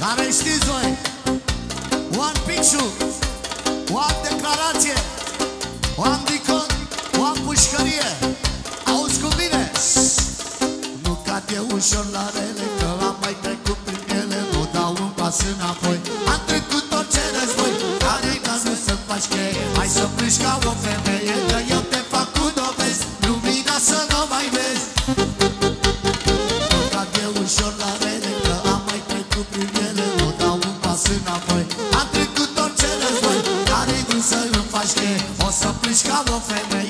Care știți voi, o am picșu, o am declarație, o am dicot, o am pușcărie. Auzi cu mine? Nu cad e ușor la rele, că am mai trecut prin ele. Nu dau un pas înapoi, am trecut orice război. Care-i cazul să faci cheie, hai să plângi ca o femeie, că eu te fac cu dovezi, lumina să nu mai vezi. Nu cad e ușor la rele, că am mai trecut prin ele. Nu dau un pas înapoi, am trecut orice război. Care-i vrut să îmi faci cheie, o să plângi ca o femeie.